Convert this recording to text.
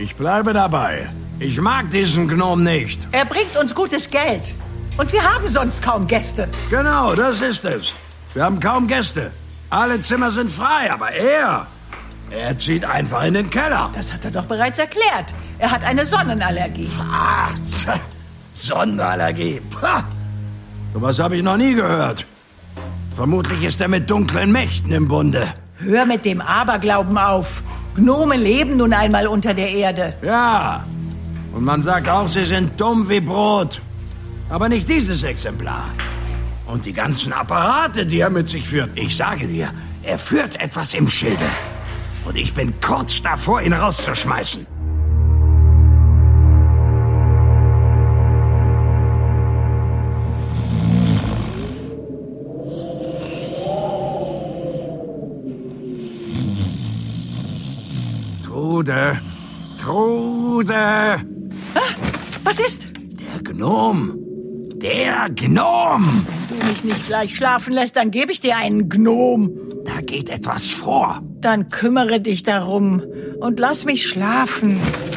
Ich bleibe dabei. Ich mag diesen Gnom nicht. Er bringt uns gutes Geld. Und wir haben sonst kaum Gäste. Genau, das ist es. Wir haben kaum Gäste. Alle Zimmer sind frei, aber er zieht einfach in den Keller. Das hat er doch bereits erklärt. Er hat eine Sonnenallergie. Ach, Sonnenallergie. Pah. Sowas habe ich noch nie gehört. Vermutlich ist er mit dunklen Mächten im Bunde. Hör mit dem Aberglauben auf. Gnome leben nun einmal unter der Erde. Ja, und man sagt auch, sie sind dumm wie Brot. Aber nicht dieses Exemplar. Und die ganzen Apparate, die er mit sich führt. Ich sage dir, er führt etwas im Schilde. Und ich bin kurz davor, ihn rauszuschmeißen. Trude! Ah, was ist? Der Gnom! Wenn Du mich nicht gleich schlafen lässt, dann gebe ich dir einen Gnom. Da geht etwas vor. Dann kümmere dich darum und lass mich schlafen.